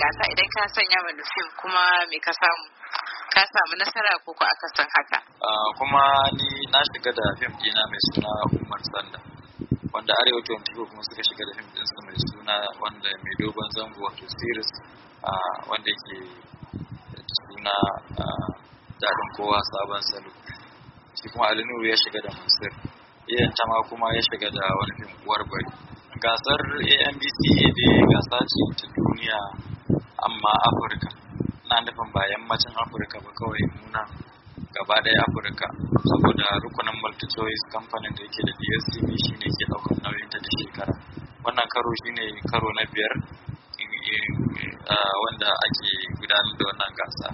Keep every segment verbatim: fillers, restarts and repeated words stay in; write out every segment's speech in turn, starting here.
gasa idan ka sanya mana fim kuma me ka samu? Ka samu nasara ko ko aka san haka? Kuma ni na shiga da fim dina mai suna Umar Sanda, wanda Arewa twenty-four kuma suka shiga da fim ɗinsu mai suna wanda mai dogon zango wato series wanda yake da suna daɗin kowa sabon salo. Shi kuma Ali Nuhu ya shiga da Mansur. Iyan Tama kuma ya shiga da wani fim Uwar Bari. Gasar A M B C A dai gasa ce ta duniya amma Afirka. Ina nufin ba yammacin Afirka ba kawai muna gaba ɗaya Afirka, saboda rukunin multi choice kamfanin da yake da D S T V shine ke ɗaukar nauyin ta da shekara. Wannan karo shine karo na biyar wanda ake gudanar da wannan gasa.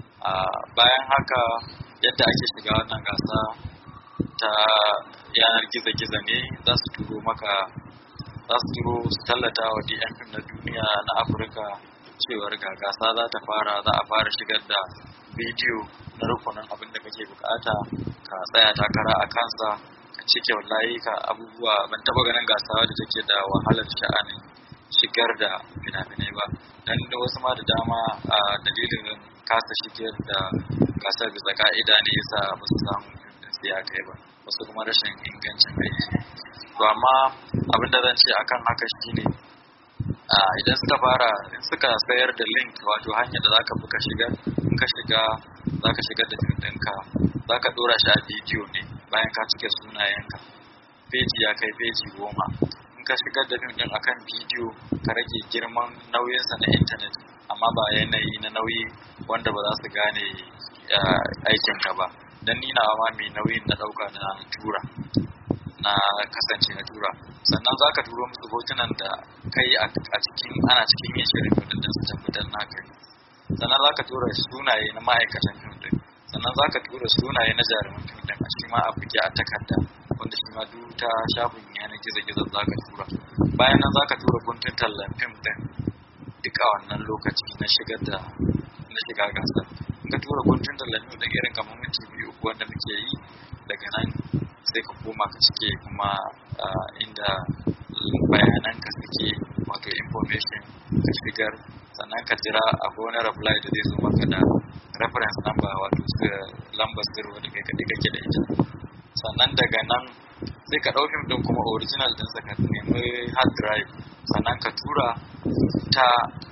Bayan haka yadda ake shiga wannan gasa ta yanar gizo-gizo ne, za su turo maka za su turo su tallata wa D M fim na duniya na Afirka cewar ga gasa za ta fara, za a fara shigar da bidiyo na rukunin abin da kake bukata ka tsaya takara a kansa ka cike wallahi ka abubuwa. Ban taba ganin gasa da take da wahalar sha'anin shigar da fina-finai ba, dan da wasu ma da dama a dalilin kasa shigar da gasar bisa ka'ida ne yasa ba su samu fim sai ya kai ba, wasu kuma rashin ingancin aiki. To amma abin da zan ce akan haka shine idan suka fara in suka sayar da link wato hanyar da zaka buka shigar, in ka shiga zaka shigar da fim ɗinka, zaka dora shi a bidiyo ne bayan ka cike sunayenka, peji ya kai peji goma. In ka shigar da fim ɗin akan bidiyo ka rage girman nauyinsa na intanet, amma ba yanayi na nauyi wanda ba za su gane aikinka ba. Dan ni nawa ma mai nauyin na ɗauka na tura na kasance na tura, sannan za ka turo musu hotunan da kai a cikin ana cikin yin shirin fim din su tabbatar na kai, sannan za ka tura sunaye na ma'aikatan fim din, sannan za ka tura sunaye na jaruman fim din a cikin ma a buge a takarda wanda shi ma duk ta shafin yanar gizo-gizo za ka tura. Bayan nan za ka tura guntun tallan fim din duka wannan lokaci na shigar da na shiga gasar. In ka tura guntun tallan fim din irin kamar minti biyu uku wanda muke yi, daga nan sai ka koma ka cike kuma inda bayanan ka suke wato information ka shigar, sannan ka jira akwai wani reply da zai zo maka da reference number wato lambar sirri wadda kai kaɗai kake da ita. Sannan daga nan sai ka ɗau fim ɗin kuma original ɗinsa ka nemi hard drive, sannan ka tura ta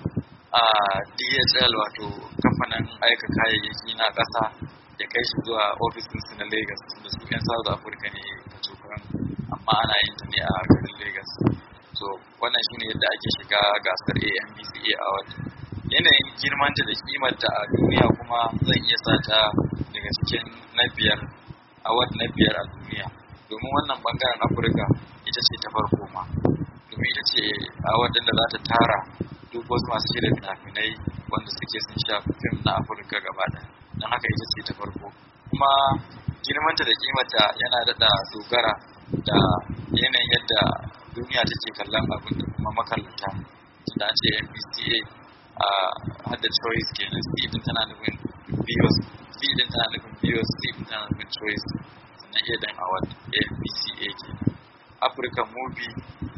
D H L wato kamfanin aika kayayyaki na ƙasa ya kai shi zuwa ofisinsu na Lagos, da su 'yan South Africa ne ka cokan, amma ana yin ta ne a garin Lagos. So wannan shine yadda ake shiga gasar A M B C A Award. Yanayin girmanta da kimarta a duniya kuma zan iya sa ta daga cikin na biyar award na biyar a duniya, domin wannan bangaren Afirka ita ce ta farko ma, domin ita ce award din da za ta tara duk wasu masu shirya fina-finai wanda suke sun shafi fim na Afirka gaba ɗaya, don haka ita ce ta farko. Kuma girmanta da kimarta yana daɗa dogara da yanayin yadda duniya take kallon abin da kuma makallata, tunda an ce M B C A a hadda choice kenan, C din tana nufin viewers, C din tana nufin viewers, C din tana nufin choice, sannan A din award A M B C A kenan, African Movie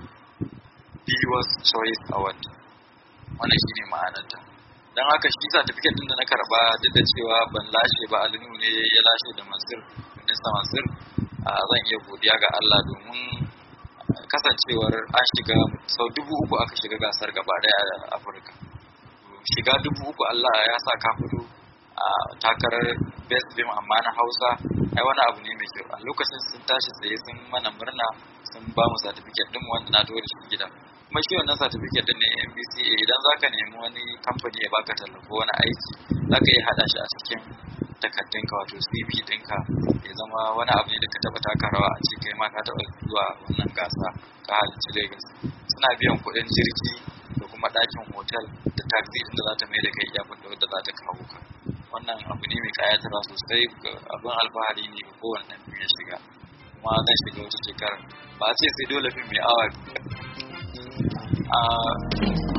Viewers Choice Award. Wannan shine ma'anarta. Dan haka shi certificate din da na karba, duk da cewa ban lashe ba, Ali Nuhu ne ya lashe da Mansur, Minista Mansur, zan iya godiya ga Allah domin kasancewar an shiga sau dubu uku aka shiga gasar gaba daya a Afirka. Shiga dubu uku Allah ya sa ka fito a takarar best film amma na Hausa, ai wani abu ne mai kyau. A lokacin sun tashi tsaye sun mana murna, sun ba mu certificate din wanda na dole shi gida. Kuma shi wannan certificate din ne M B C A, idan zaka nemi wani kamfani ya baka tallafi wani aiki, zaka yi hada shi a cikin takardunka wato C V ɗinka, ya zama wani abu ne da ka taba taka rawa a cikin kai ma ka taba zuwa wannan gasa ka halarci Lagos. Suna biyan kuɗin jirgi da kuma ɗakin hotel da taxi din da za ta mai da kai iyakar da wadda za ta kawo ka. Wannan abu ne mai kayatarwa sosai, abin alfahari ne ga kowane ɗan ya shiga. Kuma zan shiga wata shekarar, ba a ce sai dole fim mai awa biyu.